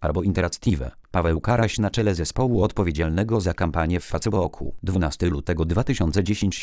albo Interactive. Paweł Karaś na czele zespołu odpowiedzialnego za kampanię w Facebooku. 12 lutego 2010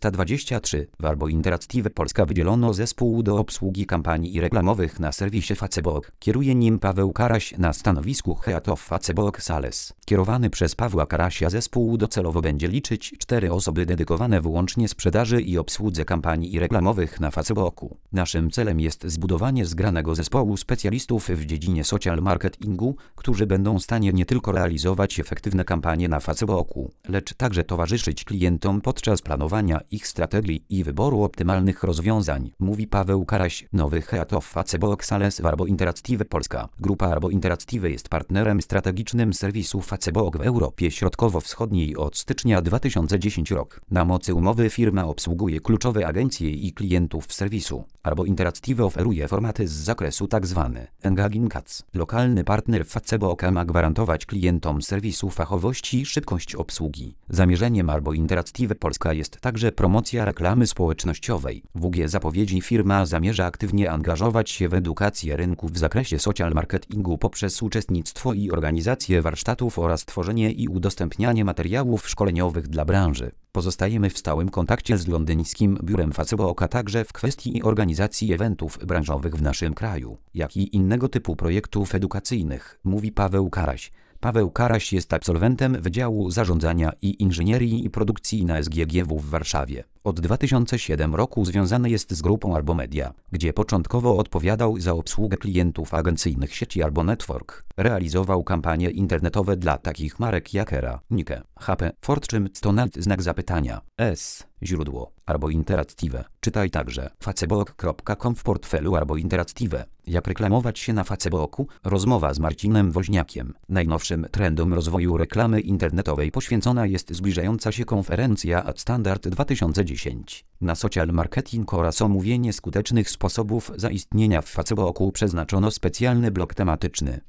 17:23 w Albo Interactive Polska wydzielono zespół do obsługi kampanii reklamowych na serwisie Facebook. Kieruje nim Paweł Karaś na stanowisku Head of Facebook Sales. Kierowany przez Pawła Karasia zespół docelowo będzie liczyć 4 osoby dedykowane wyłącznie sprzedaży i obsłudze kampanii reklamowych na Facebooku. Naszym celem jest zbudowanie zgranego zespołu specjalistów w dziedzinie social marketingu, którzy będą w stanie nie tylko realizować efektywne kampanie na Facebooku, lecz także towarzyszyć klientom podczas planowania ich strategii i wyboru optymalnych rozwiązań, mówi Paweł Karaś, nowy Head of Facebook Sales w Albo Interactive Polska. Grupa Albo Interactive jest partnerem strategicznym serwisu Facebook w Europie Środkowo-Wschodniej od stycznia 2010 roku. Na mocy umowy firma obsługuje kluczowe agencje i klientów serwisu. Albo Interactive oferuje formaty z zakresu tzw. Engaging Ads. Lokalny partner Facebook ma gwarantować klientom serwisu fachowość i szybkość obsługi. Zamierzeniem Albo Interactive Polska jest także promocja reklamy społecznościowej. W UG zapowiedzi firma zamierza aktywnie angażować się w edukację rynku w zakresie social marketingu poprzez uczestnictwo i organizację warsztatów oraz tworzenie i udostępnianie materiałów szkoleniowych dla branży. Pozostajemy w stałym kontakcie z londyńskim biurem Facebooka także w kwestii organizacji eventów branżowych w naszym kraju, jak i innego typu projektów edukacyjnych, mówi Paweł Karaś. Paweł Karaś jest absolwentem Wydziału Zarządzania i Inżynierii i Produkcji na SGGW w Warszawie. Od 2007 roku związany jest z grupą Albo Media, gdzie początkowo odpowiadał za obsługę klientów agencyjnych sieci Albo Network. Realizował kampanie internetowe dla takich marek jak Era, Nike, HP, Fortune, Stonat, znak zapytania, S, źródło, Albo Interactive. Czytaj także facebook.com w portfelu Albo Interactive. Jak reklamować się na Facebooku? Rozmowa z Marcinem Woźniakiem. Najnowszym trendom rozwoju reklamy internetowej poświęcona jest zbliżająca się konferencja Ad Standard 2010. Na social marketing oraz omówienie skutecznych sposobów zaistnienia w Facebooku przeznaczono specjalny blok tematyczny.